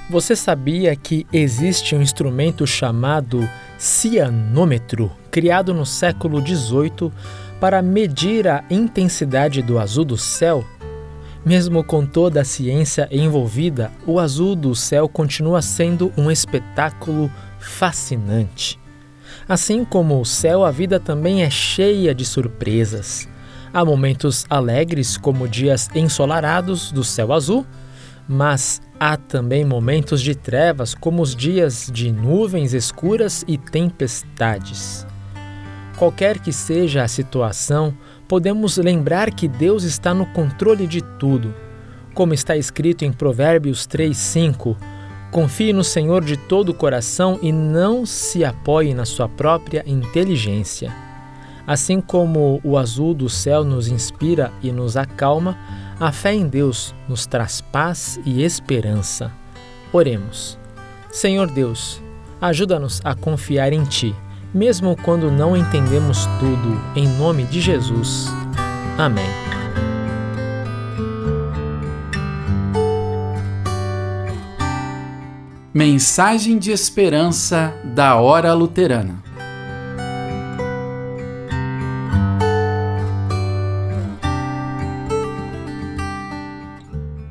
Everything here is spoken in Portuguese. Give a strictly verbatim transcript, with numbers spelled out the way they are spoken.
Você sabia que existe um instrumento chamado cianômetro, criado no século dezoito para medir a intensidade do azul do céu? Mesmo com toda a ciência envolvida, o azul do céu continua sendo um espetáculo fascinante. Assim como o céu, a vida também é cheia de surpresas. Há momentos alegres, como dias ensolarados do céu azul, mas há também momentos de trevas, como os dias de nuvens escuras e tempestades. Qualquer que seja a situação, podemos lembrar que Deus está no controle de tudo. Como está escrito em Provérbios três, cinco, confie no Senhor de todo o coração e não se apoie na sua própria inteligência. Assim como o azul do céu nos inspira e nos acalma, a fé em Deus nos traz paz e esperança. Oremos. Senhor Deus, ajuda-nos a confiar em Ti, mesmo quando não entendemos tudo, em nome de Jesus. Amém. Mensagem de esperança da Hora Luterana.